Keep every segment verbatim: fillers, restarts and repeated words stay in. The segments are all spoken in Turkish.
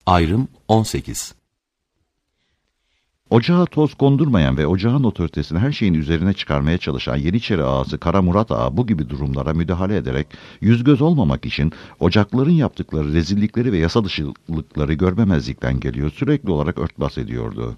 Ayrım on sekiz. Ocağa toz kondurmayan ve ocağın otoritesini her şeyin üzerine çıkarmaya çalışan Yeniçeri ağası Kara Murat Ağa bu gibi durumlara müdahale ederek yüz göz olmamak için ocakların yaptıkları rezillikleri ve yasa dışılıkları görmemezlikten geliyor, sürekli olarak örtbas ediyordu.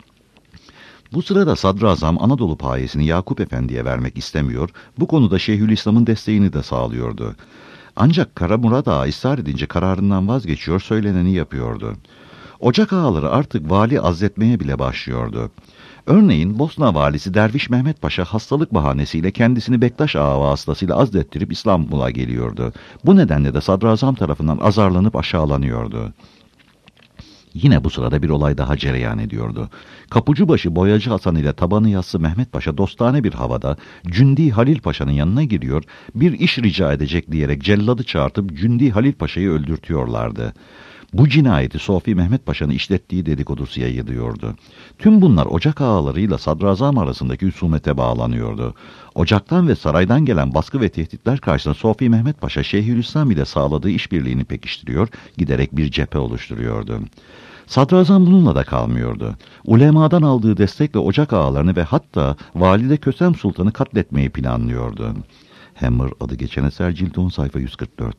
Bu sırada Sadrazam Anadolu payesini Yakup Efendi'ye vermek istemiyor, bu konuda Şeyhülislam'ın desteğini de sağlıyordu. Ancak Kara Murat Ağa ısrar edince kararından vazgeçiyor, söyleneni yapıyordu. Ocak ağaları artık vali azletmeye bile başlıyordu. Örneğin Bosna valisi Derviş Mehmet Paşa hastalık bahanesiyle kendisini Bektaş Ağa vasıtasıyla azlettirip İstanbul'a geliyordu. Bu nedenle de Sadrazam tarafından azarlanıp aşağılanıyordu. Yine bu sırada bir olay daha cereyan ediyordu. Kapucubaşı Boyacı Hasan ile tabanı yassı Mehmet Paşa dostane bir havada Cündi Halil Paşa'nın yanına giriyor, bir iş rica edecek diyerek celladı çağırtıp Cündi Halil Paşa'yı öldürtüyorlardı. Bu cinayeti Sofi Mehmet Paşa'nın işlettiği dedikodusu yayılıyordu. Tüm bunlar Ocak ağalarıyla Sadrazam arasındaki husumete bağlanıyordu. Ocaktan ve saraydan gelen baskı ve tehditler karşısında Sofi Mehmet Paşa Şeyhülislam ile sağladığı işbirliğini pekiştiriyor, giderek bir cephe oluşturuyordu. Sadrazam bununla da kalmıyordu. Ulemadan aldığı destekle Ocak ağalarını ve hatta Valide Kösem Sultan'ı katletmeyi planlıyordu. Hammer adı geçen eser cilt on sayfa yüz kırk dört.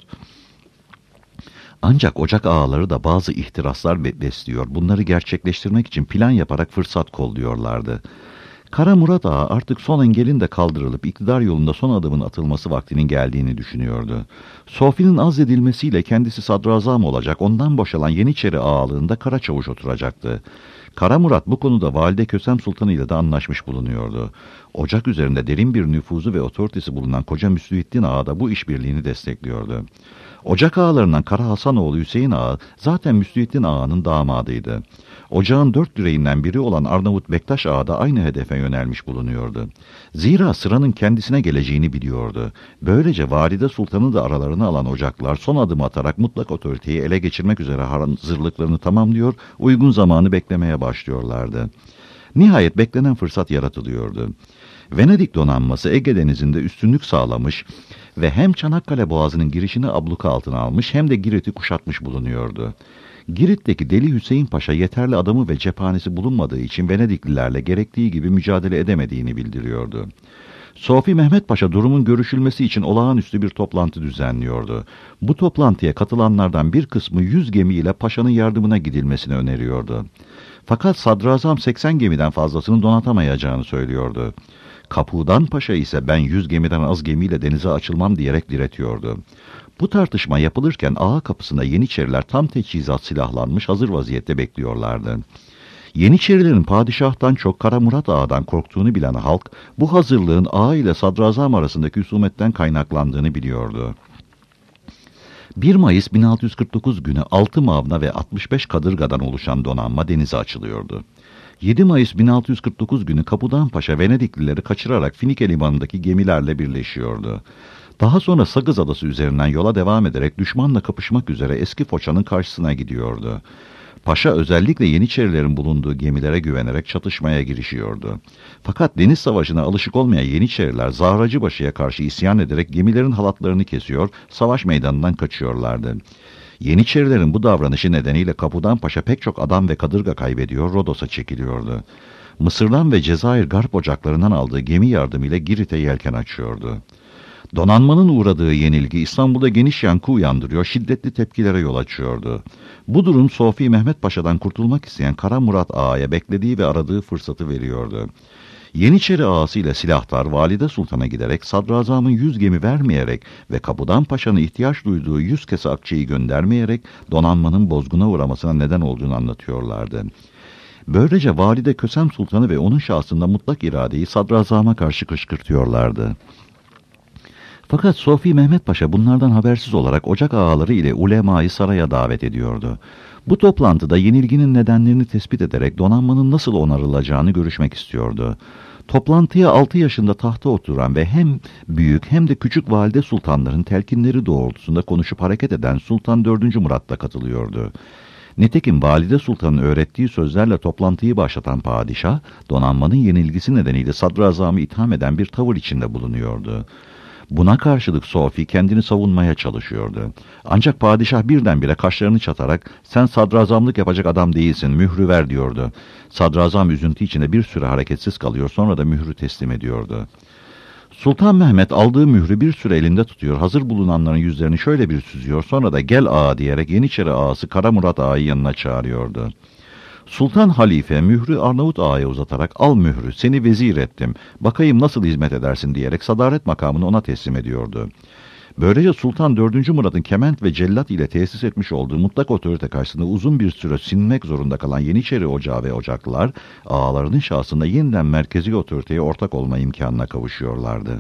Ancak Ocak ağaları da bazı ihtiraslar besliyor. Bunları gerçekleştirmek için plan yaparak fırsat kolluyorlardı. Kara Murat Ağa artık son engelin de kaldırılıp iktidar yolunda son adımın atılması vaktinin geldiğini düşünüyordu. Sofi'nin azledilmesiyle kendisi sadrazam olacak, ondan boşalan Yeniçeri ağalığında Karaçavuş oturacaktı. Kara Murat bu konuda Valide Kösem Sultanı ile de anlaşmış bulunuyordu. Ocak üzerinde derin bir nüfuzu ve otoritesi bulunan koca Müslühittin Ağa da bu işbirliğini destekliyordu. Ocak ağalarından Kara Hasanoğlu Hüseyin Ağa zaten Müslühittin Ağa'nın damadıydı. Ocağın dört direğinden biri olan Arnavut Bektaş Ağa da aynı hedefe yönelmiş bulunuyordu. Zira sıranın kendisine geleceğini biliyordu. Böylece Valide Sultan'ı da aralarına alan Ocaklar son adım atarak mutlak otoriteyi ele geçirmek üzere hazırlıklarını tamamlıyor, uygun zamanı beklemeye başlıyorlardı. Nihayet beklenen fırsat yaratılıyordu. Venedik donanması Ege Denizi'nde üstünlük sağlamış ve hem Çanakkale Boğazı'nın girişini abluka altına almış hem de Girit'i kuşatmış bulunuyordu. Girit'teki Deli Hüseyin Paşa yeterli adamı ve cephanesi bulunmadığı için Venediklilerle gerektiği gibi mücadele edemediğini bildiriyordu. Sofi Mehmet Paşa durumun görüşülmesi için olağanüstü bir toplantı düzenliyordu. Bu toplantıya katılanlardan bir kısmı yüz gemiyle Paşa'nın yardımına gidilmesini öneriyordu. Fakat Sadrazam seksen gemiden fazlasını donatamayacağını söylüyordu. Kapudan Paşa ise ben yüz gemiden az gemiyle denize açılmam diyerek diretiyordu. Bu tartışma yapılırken ağa kapısında Yeniçeriler tam teçhizat silahlanmış hazır vaziyette bekliyorlardı. Yeniçerilerin padişahtan çok Kara Murat Ağa'dan korktuğunu bilen halk bu hazırlığın ağa ile sadrazam arasındaki husumetten kaynaklandığını biliyordu. bir Mayıs bin altı yüz kırk dokuz günü altı mavna ve altmış beş kadırgadan oluşan donanma denize açılıyordu. yedi Mayıs bin altı yüz kırk dokuz günü Kapudan Paşa Venediklileri kaçırarak Finike limanındaki gemilerle birleşiyordu. Daha sonra Sagız Adası üzerinden yola devam ederek düşmanla kapışmak üzere eski Foça'nın karşısına gidiyordu. Paşa özellikle Yeniçerilerin bulunduğu gemilere güvenerek çatışmaya girişiyordu. Fakat deniz savaşına alışık olmayan Yeniçeriler Zahracıbaşı'ya karşı isyan ederek gemilerin halatlarını kesiyor, savaş meydanından kaçıyorlardı. Yeniçerilerin bu davranışı nedeniyle Kapudan Paşa pek çok adam ve kadırga kaybediyor, Rodos'a çekiliyordu. Mısır'dan ve Cezayir Garp ocaklarından aldığı gemi yardımıyla Girit'e yelken açıyordu. Donanmanın uğradığı yenilgi İstanbul'da geniş yankı uyandırıyor, şiddetli tepkilere yol açıyordu. Bu durum Sofi Mehmet Paşa'dan kurtulmak isteyen Kara Murat Ağa'ya beklediği ve aradığı fırsatı veriyordu. Yeniçeri ağası ile silahtar Valide Sultan'a giderek sadrazamın yüz gemi vermeyerek ve Kapudan Paşa'nın ihtiyaç duyduğu yüz kese akçeyi göndermeyerek donanmanın bozguna uğramasına neden olduğunu anlatıyorlardı. Böylece Valide Kösem Sultan'ı ve onun şahsında mutlak iradeyi sadrazama karşı kışkırtıyorlardı. Fakat Sofi Mehmet Paşa bunlardan habersiz olarak Ocak ağaları ile ulemayı saraya davet ediyordu. Bu toplantıda yenilginin nedenlerini tespit ederek donanmanın nasıl onarılacağını görüşmek istiyordu. Toplantıya altı yaşında tahta oturan ve hem büyük hem de küçük valide sultanların telkinleri doğrultusunda konuşup hareket eden Sultan dördüncü Murat da katılıyordu. Nitekim Valide Sultan'ın öğrettiği sözlerle toplantıyı başlatan padişah, donanmanın yenilgisi nedeniyle sadrazamı itham eden bir tavır içinde bulunuyordu. Buna karşılık Sofi kendini savunmaya çalışıyordu. Ancak padişah birdenbire kaşlarını çatarak "Sen sadrazamlık yapacak adam değilsin, mührü ver" diyordu. Sadrazam üzüntü içinde bir süre hareketsiz kalıyor, sonra da mührü teslim ediyordu. Sultan Mehmet aldığı mührü bir süre elinde tutuyor, hazır bulunanların yüzlerini şöyle bir süzüyor, sonra da "Gel ağa" diyerek Yeniçeri ağası Kara Murat ağayı yanına çağırıyordu. Sultan Halife mührü Arnavut ağaya uzatarak "Al mührü, seni vezir ettim, bakayım nasıl hizmet edersin" diyerek sadaret makamını ona teslim ediyordu. Böylece Sultan dördüncü Murad'ın kement ve cellat ile tesis etmiş olduğu mutlak otorite karşısında uzun bir süre sinmek zorunda kalan Yeniçeri Ocağı ve Ocaklılar, ağalarının şahsında yeniden merkezi otoriteye ortak olma imkanına kavuşuyorlardı.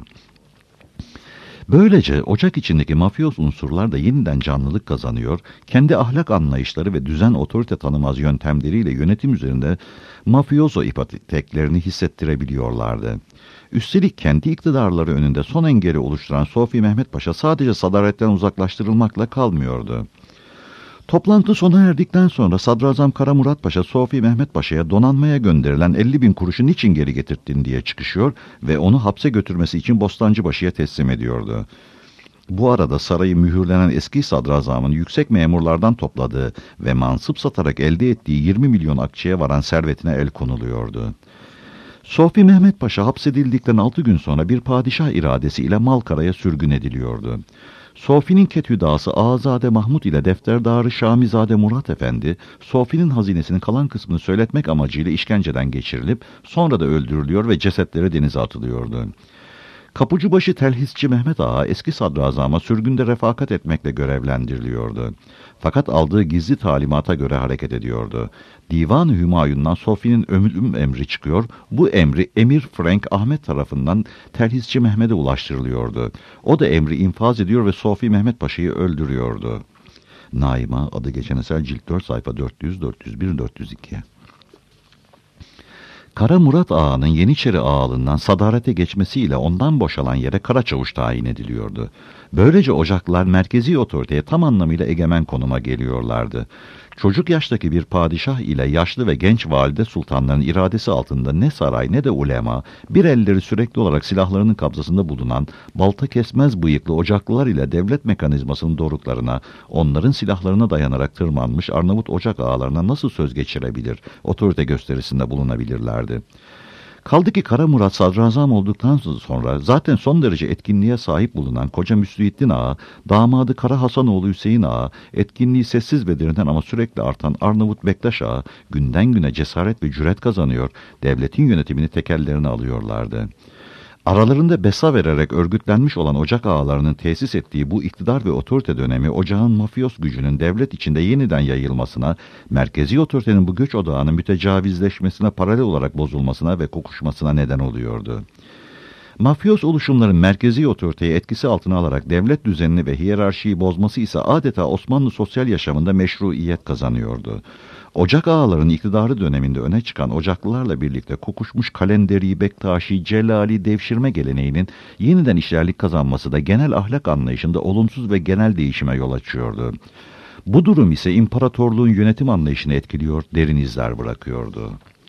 Böylece ocak içindeki mafyoz unsurlar da yeniden canlılık kazanıyor, kendi ahlak anlayışları ve düzen otorite tanımaz yöntemleriyle yönetim üzerinde mafyozo ipoteklerini hissettirebiliyorlardı. Üstelik kendi iktidarları önünde son engeli oluşturan Sofi Mehmet Paşa sadece sadaretten uzaklaştırılmakla kalmıyordu. Toplantı sona erdikten sonra Sadrazam Kara Murat Paşa, Sofi Mehmet Paşa'ya donanmaya gönderilen elli bin kuruşu niçin geri getirdin diye çıkışıyor ve onu hapse götürmesi için Bostancıbaşı'ya teslim ediyordu. Bu arada sarayı mühürlenen eski sadrazamın yüksek memurlardan topladığı ve mansıp satarak elde ettiği yirmi milyon akçeye varan servetine el konuluyordu. Sofi Mehmet Paşa hapsedildikten altı gün sonra bir padişah iradesi ile Malkara'ya sürgün ediliyordu. Sofi'nin ketüdası Ağazade Mahmud ile defterdarı Şamizade Murat Efendi, Sofi'nin hazinesinin kalan kısmını söyletmek amacıyla işkenceden geçirilip sonra da öldürülüyor ve cesetleri denize atılıyordu. Kapıcıbaşı Telhisçi Mehmet Ağa eski sadrazama sürgünde refakat etmekle görevlendiriliyordu. Fakat aldığı gizli talimata göre hareket ediyordu. Divan-ı Hümayun'dan Sofi'nin ölüm emri çıkıyor. Bu emri Emir Frank Ahmet tarafından Telhisçi Mehmet'e ulaştırılıyordu. O da emri infaz ediyor ve Sofi Mehmet Paşa'yı öldürüyordu. Naima adı geçen eser cilt dört sayfa dört yüz, dört yüz bir, dört yüz iki. Kara Murat Ağa'nın Yeniçeri ağalığından sadarete geçmesiyle ondan boşalan yere Karaçavuş tayin ediliyordu. Böylece Ocaklılar merkezi otoriteye tam anlamıyla egemen konuma geliyorlardı. Çocuk yaştaki bir padişah ile yaşlı ve genç valide sultanların iradesi altında ne saray ne de ulema, bir elleri sürekli olarak silahlarının kabzasında bulunan balta kesmez bıyıklı Ocaklılar ile devlet mekanizmasının doruklarına, onların silahlarına dayanarak tırmanmış Arnavut Ocak ağalarına nasıl söz geçirebilir, otorite gösterisinde bulunabilirlerdi. Kaldı ki Kara Murat sadrazam olduktan sonra zaten son derece etkinliğe sahip bulunan koca Müslühittin Ağa, damadı Kara Hasanoğlu Hüseyin Ağa, etkinliği sessiz belirten ama sürekli artan Arnavut Bektaş Ağa, günden güne cesaret ve cüret kazanıyor, devletin yönetimini tek ellerine alıyorlardı. Aralarında besa vererek örgütlenmiş olan Ocak ağalarının tesis ettiği bu iktidar ve otorite dönemi, ocağın mafyos gücünün devlet içinde yeniden yayılmasına, merkezi otoritenin bu göç odağının mütecavizleşmesine, paralel olarak bozulmasına ve kokuşmasına neden oluyordu. Mafyos oluşumların merkezi otoriteyi etkisi altına alarak devlet düzenini ve hiyerarşiyi bozması ise adeta Osmanlı sosyal yaşamında meşruiyet kazanıyordu. Ocak ağaların iktidarı döneminde öne çıkan Ocaklılarla birlikte kokuşmuş Kalenderi, Bektaşi, Celali devşirme geleneğinin yeniden işlerlik kazanması da genel ahlak anlayışında olumsuz ve genel değişime yol açıyordu. Bu durum ise imparatorluğun yönetim anlayışını etkiliyor, derin izler bırakıyordu.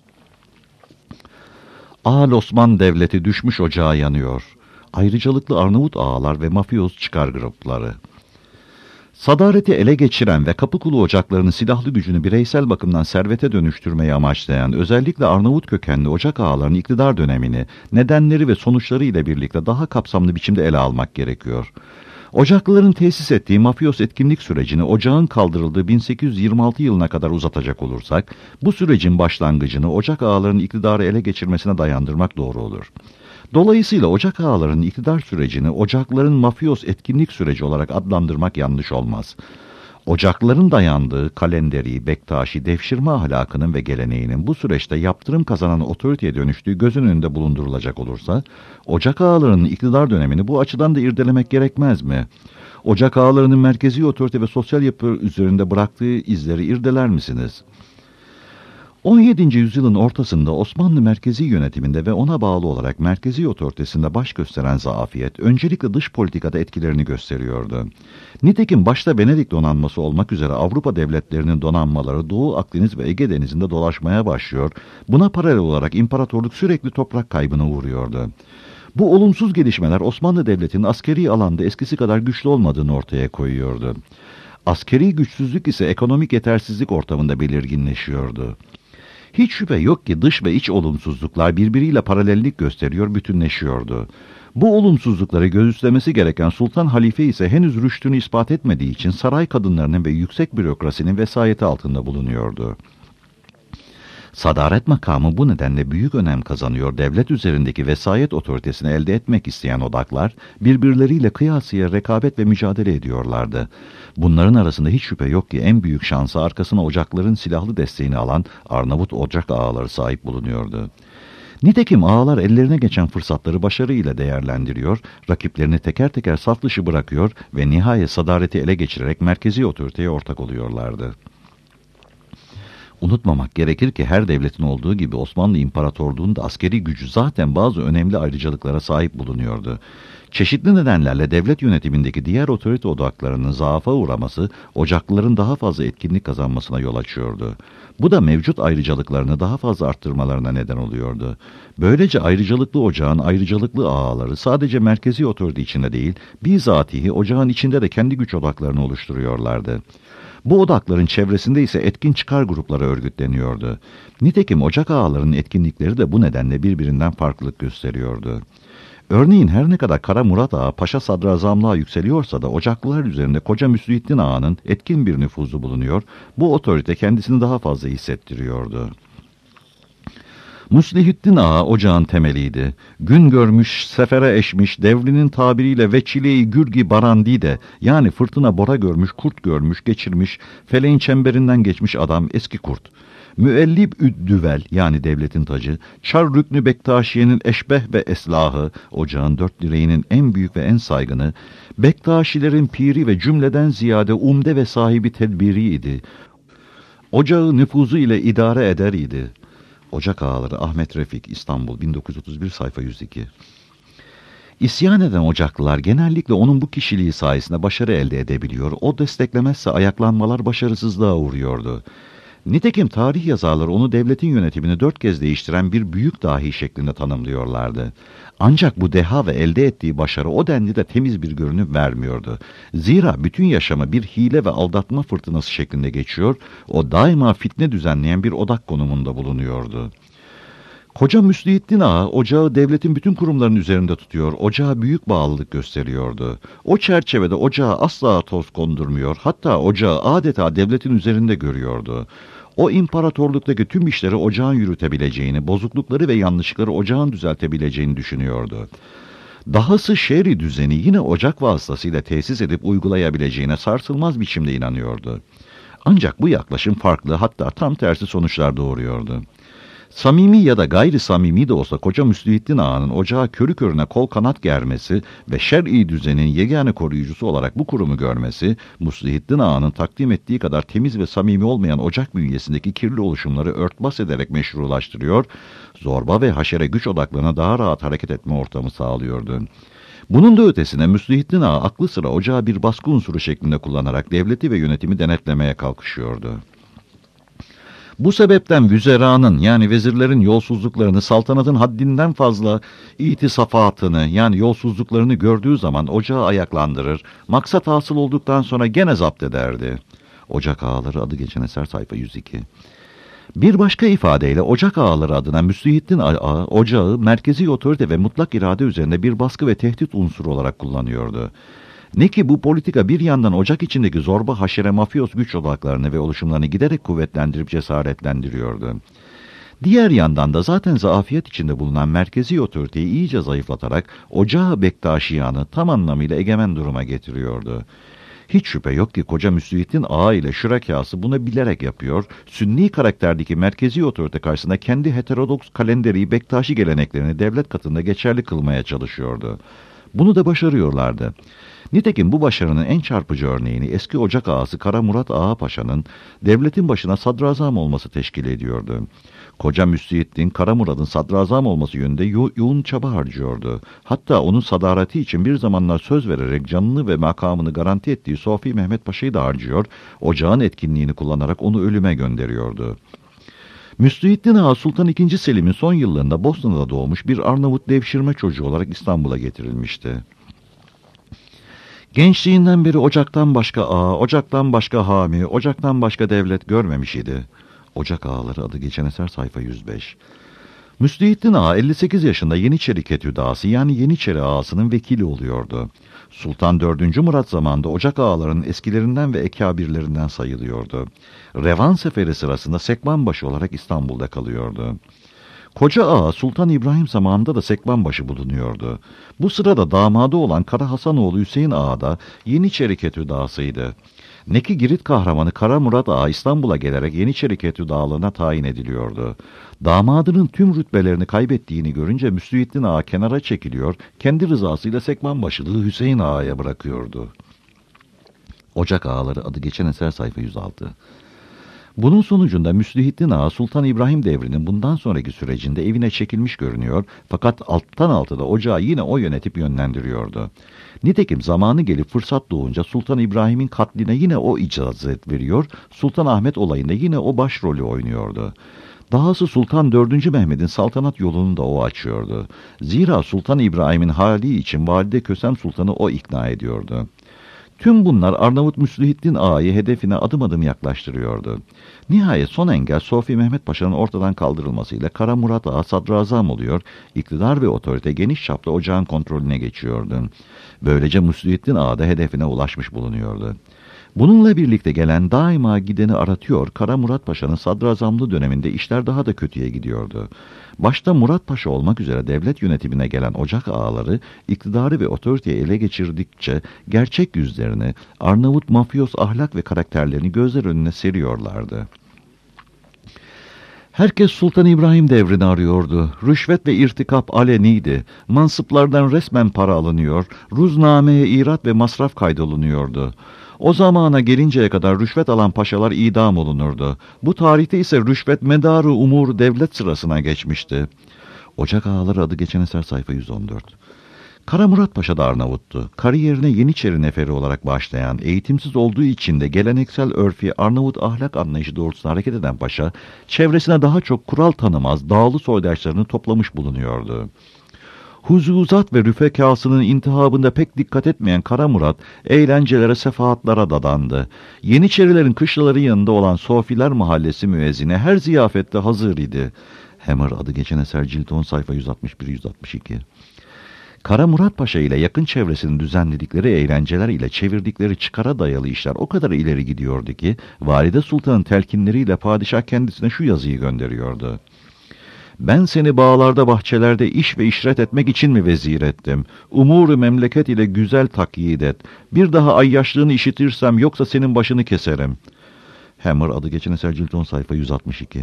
Ağal Osman Devleti düşmüş ocağa yanıyor. Ayrıcalıklı Arnavut ağalar ve mafyoz çıkar grupları. Sadareti ele geçiren ve Kapıkulu ocaklarının silahlı gücünü bireysel bakımdan servete dönüştürmeyi amaçlayan özellikle Arnavut kökenli ocak ağalarının iktidar dönemini, nedenleri ve sonuçları ile birlikte daha kapsamlı biçimde ele almak gerekiyor. Ocaklıların tesis ettiği mafyos etkinlik sürecini ocağın kaldırıldığı bin sekiz yüz yirmi altı yılına kadar uzatacak olursak, bu sürecin başlangıcını ocak ağalarının iktidarı ele geçirmesine dayandırmak doğru olur. Dolayısıyla ocak ağalarının iktidar sürecini ocakların mafyos etkinlik süreci olarak adlandırmak yanlış olmaz. Ocakların dayandığı Kalenderi, Bektaşi, devşirme ahlakının ve geleneğinin bu süreçte yaptırım kazanan otoriteye dönüştüğü gözün önünde bulundurulacak olursa, ocak ağalarının iktidar dönemini bu açıdan da irdelemek gerekmez mi? Ocak ağalarının merkezi otorite ve sosyal yapı üzerinde bıraktığı izleri irdeler misiniz? on yedinci yüzyılın ortasında Osmanlı merkezi yönetiminde ve ona bağlı olarak merkezi otoritesinde baş gösteren zafiyet, öncelikle dış politikada etkilerini gösteriyordu. Nitekim başta Venedik donanması olmak üzere Avrupa devletlerinin donanmaları Doğu Akdeniz ve Ege Denizi'nde dolaşmaya başlıyor, buna paralel olarak imparatorluk sürekli toprak kaybına uğruyordu. Bu olumsuz gelişmeler Osmanlı Devleti'nin askeri alanda eskisi kadar güçlü olmadığını ortaya koyuyordu. Askeri güçsüzlük ise ekonomik yetersizlik ortamında belirginleşiyordu. Hiç şüphe yok ki dış ve iç olumsuzluklar birbiriyle paralellik gösteriyor, bütünleşiyordu. Bu olumsuzlukları göğüslemesi gereken Sultan Halife ise henüz rüştünü ispat etmediği için saray kadınlarının ve yüksek bürokrasinin vesayeti altında bulunuyordu. Sadaret makamı bu nedenle büyük önem kazanıyor. Devlet üzerindeki vesayet otoritesini elde etmek isteyen odaklar birbirleriyle kıyasıya rekabet ve mücadele ediyorlardı. Bunların arasında hiç şüphe yok ki en büyük şansa arkasına ocakların silahlı desteğini alan Arnavut ocak ağaları sahip bulunuyordu. Nitekim ağalar ellerine geçen fırsatları başarıyla değerlendiriyor, rakiplerini teker teker saf dışı bırakıyor ve nihayet sadareti ele geçirerek merkezi otoriteye ortak oluyorlardı. Unutmamak gerekir ki her devletin olduğu gibi Osmanlı İmparatorluğu'nun da askeri gücü zaten bazı önemli ayrıcalıklara sahip bulunuyordu. Çeşitli nedenlerle devlet yönetimindeki diğer otorite odaklarının zaafa uğraması, ocaklıların daha fazla etkinlik kazanmasına yol açıyordu. Bu da mevcut ayrıcalıklarını daha fazla arttırmalarına neden oluyordu. Böylece ayrıcalıklı ocağın ayrıcalıklı ağaları sadece merkezi otorite içinde değil, bizatihi ocağın içinde de kendi güç odaklarını oluşturuyorlardı. Bu odakların çevresinde ise etkin çıkar grupları örgütleniyordu. Nitekim ocak ağalarının etkinlikleri de bu nedenle birbirinden farklılık gösteriyordu. Örneğin her ne kadar Kara Murat Ağa paşa sadrazamlığa yükseliyorsa da ocaklılar üzerinde Koca Müslihattin Ağa'nın etkin bir nüfuzu bulunuyor, bu otorite kendisini daha fazla hissettiriyordu. Müslihattin Ağa ocağın temeliydi. Gün görmüş, sefere eşmiş, devrinin tabiriyle veçile-i gürgi barandide, yani fırtına bora görmüş, kurt görmüş, geçirmiş, feleğin çemberinden geçmiş adam eski kurt. Müellib üddüvel, yani devletin tacı, Çar Rüknü Bektaşiye'nin eşbeh ve eslahı, ocağın dört direğinin en büyük ve en saygını, Bektaşilerin piri ve cümleden ziyade umde ve sahibi tedbiri idi. Ocağı nüfuzu ile idare eder idi. Ocak Ağaları Ahmet Refik, İstanbul, bin dokuz yüz otuz bir, sayfa yüz iki. İsyan eden ocaklılar genellikle onun bu kişiliği sayesinde başarı elde edebiliyor, o desteklemezse ayaklanmalar başarısızlığa uğruyordu. Nitekim tarih yazarları onu devletin yönetimini dört kez değiştiren bir büyük dahi şeklinde tanımlıyorlardı. Ancak bu deha ve elde ettiği başarı o denli de temiz bir görünüm vermiyordu. Zira bütün yaşamı bir hile ve aldatma fırtınası şeklinde geçiyor, o daima fitne düzenleyen bir odak konumunda bulunuyordu. Koca Müslihattin Ağa, ocağı devletin bütün kurumlarının üzerinde tutuyor, ocağa büyük bağlılık gösteriyordu. O çerçevede ocağa asla toz kondurmuyor, hatta ocağı adeta devletin üzerinde görüyordu. O imparatorluktaki tüm işleri ocağın yürütebileceğini, bozuklukları ve yanlışlıkları ocağın düzeltebileceğini düşünüyordu. Dahası şehri düzeni yine ocak vasıtasıyla tesis edip uygulayabileceğine sarsılmaz biçimde inanıyordu. Ancak bu yaklaşım farklı, hatta tam tersi sonuçlar doğuruyordu. Samimi ya da gayri samimi de olsa Koca Müslihattin Ağa'nın ocağa körü körüne kol kanat germesi ve şer'i düzenin yegane koruyucusu olarak bu kurumu görmesi, Müslihattin Ağa'nın takdim ettiği kadar temiz ve samimi olmayan ocak bünyesindeki kirli oluşumları örtbas ederek meşrulaştırıyor, zorba ve haşere güç odaklarına daha rahat hareket etme ortamı sağlıyordu. Bunun da ötesine Müslihattin Ağa aklı sıra ocağı bir baskı unsuru şeklinde kullanarak devleti ve yönetimi denetlemeye kalkışıyordu. Bu sebepten vüzeranın, yani vezirlerin yolsuzluklarını, saltanatın haddinden fazla itisafatını, yani yolsuzluklarını gördüğü zaman ocağı ayaklandırır, maksat hasıl olduktan sonra gene zapt ederdi. Ocak Ağaları adı geçen eser, sayfa yüz iki. Bir başka ifadeyle Ocak Ağaları adına Müslihattin Ağa, ocağı merkezi otorite ve mutlak irade üzerinde bir baskı ve tehdit unsuru olarak kullanıyordu. Ne ki bu politika bir yandan ocak içindeki zorba haşere mafyos güç odaklarını ve oluşumlarını giderek kuvvetlendirip cesaretlendiriyordu. Diğer yandan da zaten zaafiyet içinde bulunan merkezi otoriteyi iyice zayıflatarak ocağı Bektaşiyanı tam anlamıyla egemen duruma getiriyordu. Hiç şüphe yok ki Koca Müslihattin Ağa ile şürekası bunu bilerek yapıyor, Sünni karakterdeki merkezi otorite karşısında kendi heterodoks kalenderi Bektaşi geleneklerini devlet katında geçerli kılmaya çalışıyordu. Bunu da başarıyorlardı. Nitekim bu başarının en çarpıcı örneğini eski ocak ağası Kara Murat Ağa Paşa'nın devletin başına sadrazam olması teşkil ediyordu. Koca Müslihattin, Kara Murat'ın sadrazam olması yönünde yo yoğun çaba harcıyordu. Hatta onun sadareti için bir zamanlar söz vererek canını ve makamını garanti ettiği Sofi Mehmet Paşa'yı da harcıyor, ocağın etkinliğini kullanarak onu ölüme gönderiyordu. Müslühiddin Ağa Sultan ikinci. Selim'in son yıllarında Bosna'da doğmuş bir Arnavut devşirme çocuğu olarak İstanbul'a getirilmişti. Gençliğinden beri ocaktan başka ağa, ocaktan başka hami, ocaktan başka devlet görmemiş idi. Ocak Ağaları adı geçen eser sayfa yüz beş. Müslühiddin Ağa elli sekiz yaşında Yeniçeri Ketüdası yani Yeniçeri Ağası'nın vekili oluyordu. Sultan dördüncü. Murat zamanında Ocak Ağalarının eskilerinden ve ekabirlerinden sayılıyordu. Revan Seferi sırasında Sekbanbaşı olarak İstanbul'da kalıyordu. Koca Ağa Sultan İbrahim zamanında da Sekbanbaşı bulunuyordu. Bu sırada damadı olan Kara Hasanoğlu Hüseyin Ağa da Yeniçeri Ketüdası'ydı. Neki Girit kahramanı Kara Murat Ağa İstanbul'a gelerek Yeniçeri Ketüdalığına tayin ediliyordu. Damadının tüm rütbelerini kaybettiğini görünce Müslühiddin Ağa kenara çekiliyor, kendi rızasıyla Sekbanbaşılığı Hüseyin Ağa'ya bırakıyordu. Ocak Ağaları adı geçen eser sayfa yüz altı. Bunun sonucunda Müslühiddin Ağa Sultan İbrahim devrinin bundan sonraki sürecinde evine çekilmiş görünüyor fakat alttan alta da ocağı yine o yönetip yönlendiriyordu. Nitekim zamanı gelip fırsat doğunca Sultan İbrahim'in katline yine o icazet veriyor, Sultan Ahmet olayında yine o başrolü oynuyordu. Dahası Sultan dördüncü. Mehmet'in saltanat yolunu da o açıyordu. Zira Sultan İbrahim'in hali için Valide Kösem Sultan'ı o ikna ediyordu. Tüm bunlar Arnavut Müslühiddin Ağa'yı hedefine adım adım yaklaştırıyordu. Nihayet son engel Sofi Mehmet Paşa'nın ortadan kaldırılmasıyla Kara Murat Ağa sadrazam oluyor, iktidar ve otorite geniş çapta ocağın kontrolüne geçiyordu. Böylece Müslühiddin Ağa da hedefine ulaşmış bulunuyordu. Bununla birlikte gelen daima gideni aratıyor, Kara Murat Paşa'nın sadrazamlığı döneminde işler daha da kötüye gidiyordu. Başta Murat Paşa olmak üzere devlet yönetimine gelen ocak ağaları, iktidarı ve otoriteyi ele geçirdikçe gerçek yüzlerini, Arnavut mafyos ahlak ve karakterlerini gözler önüne seriyorlardı. Herkes Sultan İbrahim devrini arıyordu. Rüşvet ve irtikap aleniydi. Mansıplardan resmen para alınıyor, ruznameye irat ve masraf kaydolunuyordu. O zamana gelinceye kadar rüşvet alan paşalar idam olunurdu. Bu tarihte ise rüşvet medarı umur devlet sırasına geçmişti. Ocak Ağaları adı geçen eser sayfa yüz on dört. Kara Murat Paşa da Arnavuttu. Kariyerine Yeniçeri neferi olarak başlayan, eğitimsiz olduğu için de geleneksel örfi Arnavut ahlak anlayışı doğrultusunda hareket eden paşa, çevresine daha çok kural tanımaz, dağlı soydaşlarını toplamış bulunuyordu. Huzuzat ve rüfekasının intihabında pek dikkat etmeyen Kara Murat, eğlencelere, sefahatlara dadandı. Yeniçerilerin kışlaları yanında olan Sofiler Mahallesi müezzini her ziyafette hazır idi. Hemer adı geçen eser cilt on sayfa yüz altmış bir yüz altmış iki. Kara Murat Paşa ile yakın çevresinin düzenledikleri eğlenceler ile çevirdikleri çıkara dayalı işler o kadar ileri gidiyordu ki, Valide Sultan'ın telkinleriyle padişah kendisine şu yazıyı gönderiyordu. Ben seni bağlarda bahçelerde iş ve işret etmek için mi vezir ettim? Umuru memleket ile güzel takyit et. Bir daha ayyaşlığını işitirsem yoksa senin başını keserim. Hemer adı geçen eser cilt on sayfa yüz altmış iki.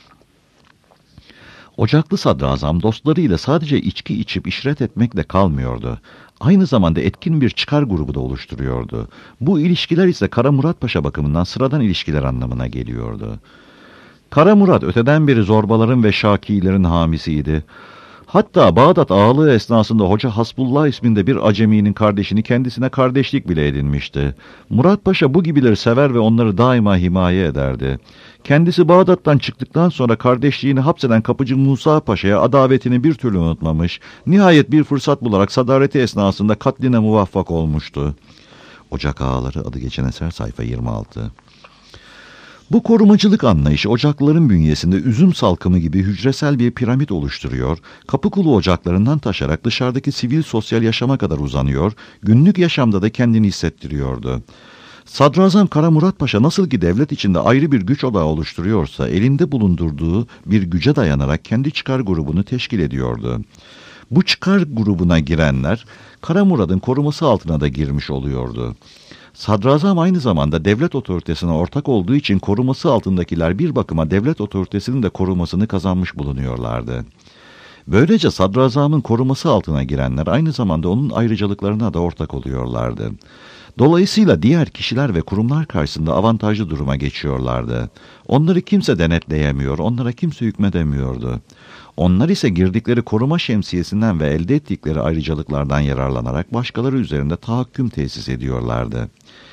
Ocaklı sadrazam dostlarıyla sadece içki içip işret etmekle kalmıyordu. Aynı zamanda etkin bir çıkar grubu da oluşturuyordu. Bu ilişkiler ise Kara Murat Paşa bakımından sıradan ilişkiler anlamına geliyordu. Kara Murat öteden beri zorbaların ve şakilerin hamisiydi. Hatta Bağdat ağalığı esnasında Hoca Hasbullah isminde bir aceminin kardeşini kendisine kardeşlik bile edinmişti. Murat Paşa bu gibileri sever ve onları daima himaye ederdi. Kendisi Bağdat'tan çıktıktan sonra kardeşliğini hapseden kapıcı Musa Paşa'ya adavetini bir türlü unutmamış, nihayet bir fırsat bularak sadareti esnasında katline muvaffak olmuştu. Ocak Ağaları adı geçen eser sayfa yirmi altı. Bu korumacılık anlayışı ocakların bünyesinde üzüm salkımı gibi hücresel bir piramit oluşturuyor, Kapıkulu ocaklarından taşarak dışarıdaki sivil sosyal yaşama kadar uzanıyor, günlük yaşamda da kendini hissettiriyordu. Sadrazam Kara Murat Paşa nasıl ki devlet içinde ayrı bir güç odağı oluşturuyorsa, elinde bulundurduğu bir güce dayanarak kendi çıkar grubunu teşkil ediyordu. Bu çıkar grubuna girenler, Kara Murat'ın koruması altına da girmiş oluyordu. Sadrazam aynı zamanda devlet otoritesine ortak olduğu için koruması altındakiler bir bakıma devlet otoritesinin de korumasını kazanmış bulunuyorlardı. Böylece sadrazamın koruması altına girenler aynı zamanda onun ayrıcalıklarına da ortak oluyorlardı. Dolayısıyla diğer kişiler ve kurumlar karşısında avantajlı duruma geçiyorlardı. Onları kimse denetleyemiyor, onlara kimse hükmedemiyordu. Onlar ise girdikleri koruma şemsiyesinden ve elde ettikleri ayrıcalıklardan yararlanarak başkaları üzerinde tahakküm tesis ediyorlardı.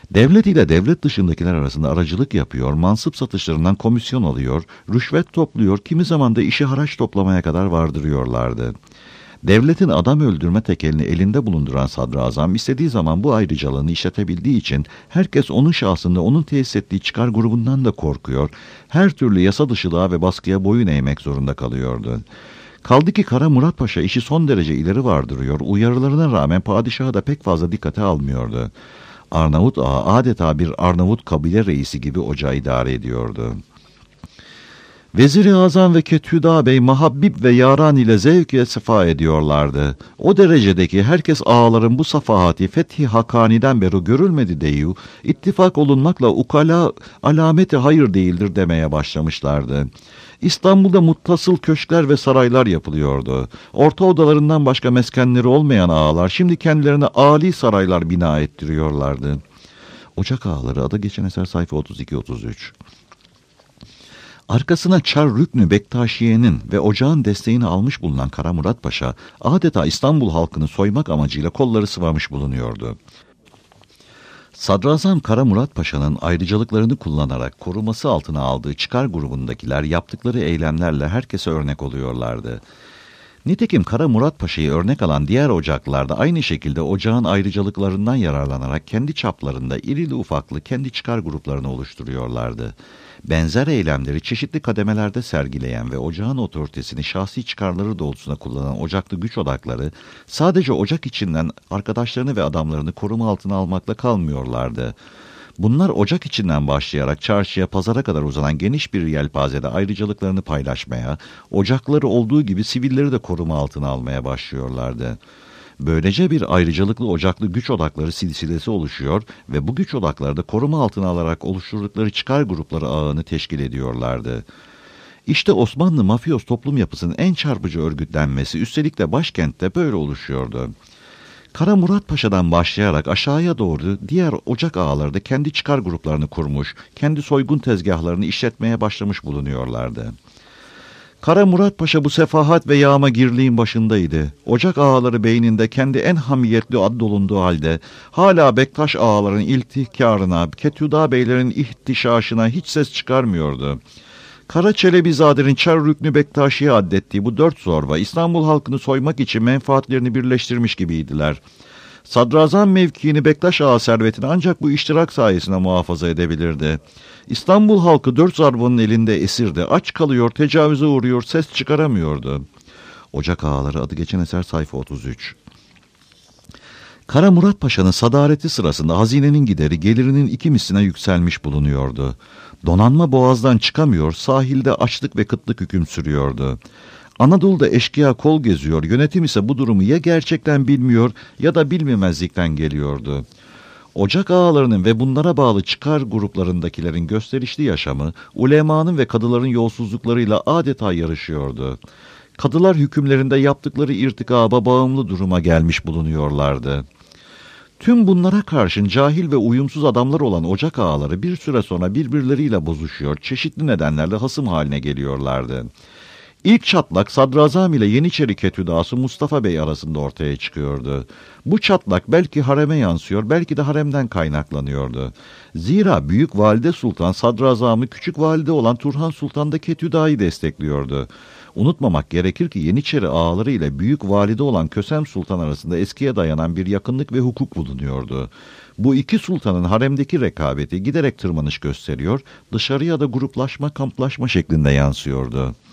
Devlet ile devlet dışındakiler arasında aracılık yapıyor, mansıp satışlarından komisyon alıyor, rüşvet topluyor, kimi zaman da işi haraç toplamaya kadar vardırıyorlardı. Devletin adam öldürme tekelini elinde bulunduran sadrazam istediği zaman bu ayrıcalığını işletebildiği için herkes onun şahsında onun tesis ettiği çıkar grubundan da korkuyor, her türlü yasa dışılığa ve baskıya boyun eğmek zorunda kalıyordu. Kaldı ki Kara Murat Paşa işi son derece ileri vardırıyor, uyarılarına rağmen padişahı da pek fazla dikkate almıyordu. Arnavut ağa adeta bir Arnavut kabile reisi gibi ocağı idare ediyordu. Vezir-i Azam ve Kethüda Bey Mahabbib ve Yaran ile zevk-i sefa ediyorlardı. O derecedeki herkes ağaların bu safahati Fethi Hakani'den beri görülmedi deyu, ittifak olunmakla ukala alameti hayır değildir demeye başlamışlardı. İstanbul'da muttasıl köşkler ve saraylar yapılıyordu. Orta odalarından başka meskenleri olmayan ağalar şimdi kendilerine âli saraylar bina ettiriyorlardı. Ocak ağaları adı geçen eser sayfa otuz iki otuz üç. Arkasına Çar Rüknü Bektaşiye'nin ve ocağın desteğini almış bulunan Kara Murat Paşa, adeta İstanbul halkını soymak amacıyla kolları sıvamış bulunuyordu. Sadrazam Kara Murat Paşa'nın ayrıcalıklarını kullanarak koruması altına aldığı çıkar grubundakiler yaptıkları eylemlerle herkese örnek oluyorlardı. Nitekim Kara Murat Paşa'yı örnek alan diğer ocaklarda aynı şekilde ocağın ayrıcalıklarından yararlanarak kendi çaplarında irili ufaklı kendi çıkar gruplarını oluşturuyorlardı. Benzer eylemleri çeşitli kademelerde sergileyen ve ocağın otoritesini şahsi çıkarları doğrultusunda kullanan ocaklı güç odakları sadece ocak içinden arkadaşlarını ve adamlarını koruma altına almakla kalmıyorlardı. Bunlar ocak içinden başlayarak çarşıya, pazara kadar uzanan geniş bir yelpazede ayrıcalıklarını paylaşmaya, ocakları olduğu gibi sivilleri de koruma altına almaya başlıyorlardı. Böylece bir ayrıcalıklı ocaklı güç odakları silsilesi oluşuyor ve bu güç odakları da koruma altına alarak oluşturdukları çıkar grupları ağını teşkil ediyorlardı. İşte Osmanlı mafyos toplum yapısının en çarpıcı örgütlenmesi üstelik de başkentte böyle oluşuyordu. Kara Murat Paşa'dan başlayarak aşağıya doğru diğer ocak ağaları da kendi çıkar gruplarını kurmuş, kendi soygun tezgahlarını işletmeye başlamış bulunuyorlardı. Kara Murat Paşa bu sefahat ve yağmagirliğin başındaydı. Ocak ağaları beyninde kendi en hamiyetli ad dolunduğu halde hala Bektaş ağaların iltihkarına, Kethüda beylerin ihtişaşına hiç ses çıkarmıyordu. Kara Çelebizade'nin Çar Rüknü Bektaşi'ye addettiği bu dört zorba İstanbul halkını soymak için menfaatlerini birleştirmiş gibiydiler. Sadrazam mevkiini Bektaş ağa servetini ancak bu iştirak sayesinde muhafaza edebilirdi. İstanbul halkı dört zarbanın elinde esirdi. Aç kalıyor, tecavüze uğruyor, ses çıkaramıyordu. Ocak ağaları adı geçen eser sayfa otuz üç. Kara Murat Paşa'nın sadareti sırasında hazinenin gideri gelirinin iki misline yükselmiş bulunuyordu. Donanma boğazdan çıkamıyor, sahilde açlık ve kıtlık hüküm sürüyordu. Anadolu'da eşkıya kol geziyor, yönetim ise bu durumu ya gerçekten bilmiyor ya da bilmemezlikten geliyordu. Ocak ağalarının ve bunlara bağlı çıkar gruplarındakilerin gösterişli yaşamı, ulemanın ve kadıların yolsuzluklarıyla adeta yarışıyordu. Kadılar hükümlerinde yaptıkları irtikaba bağımlı duruma gelmiş bulunuyorlardı. Tüm bunlara karşın cahil ve uyumsuz adamlar olan ocak ağaları bir süre sonra birbirleriyle bozuşuyor, çeşitli nedenlerle hasım haline geliyorlardı. İlk çatlak Sadrazam ile Yeniçeri Kethüdası Mustafa Bey arasında ortaya çıkıyordu. Bu çatlak belki hareme yansıyor, belki de haremden kaynaklanıyordu. Zira Büyük Valide Sultan Sadrazam'ı küçük valide olan Turhan Sultan da Kethüda'yı destekliyordu. Unutmamak gerekir ki Yeniçeri ağaları ile Büyük Valide olan Kösem Sultan arasında eskiye dayanan bir yakınlık ve hukuk bulunuyordu. Bu iki sultanın haremdeki rekabeti giderek tırmanış gösteriyor, dışarıya da gruplaşma, kamplaşma şeklinde yansıyordu.